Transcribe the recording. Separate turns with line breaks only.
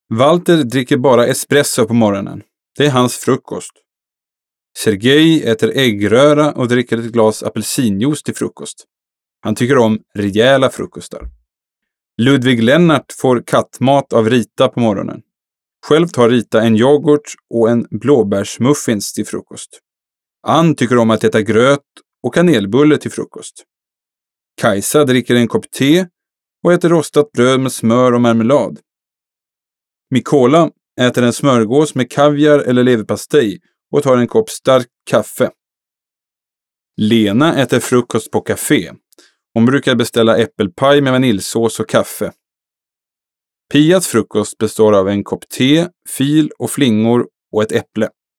Walter dricker bara espresso på morgonen. Det är hans frukost. Sergej äter äggröra och dricker ett glas apelsinjuice till frukost. Han tycker om rejäla frukostar. Ludvig Lennart får kattmat av Rita på morgonen. Själv tar Rita en yoghurt och en blåbärsmuffins till frukost. Ann tycker om att äta gröt och kanelbulle till frukost. Kajsa dricker en kopp te och äter rostat bröd med smör och marmelad. Mikola äter en smörgås med kaviar eller leverpastej och tar en kopp starkt kaffe. Lena äter frukost på café. Hon brukar beställa äppelpaj med vaniljsås och kaffe. Pias frukost består av en kopp te, fil och flingor och ett äpple.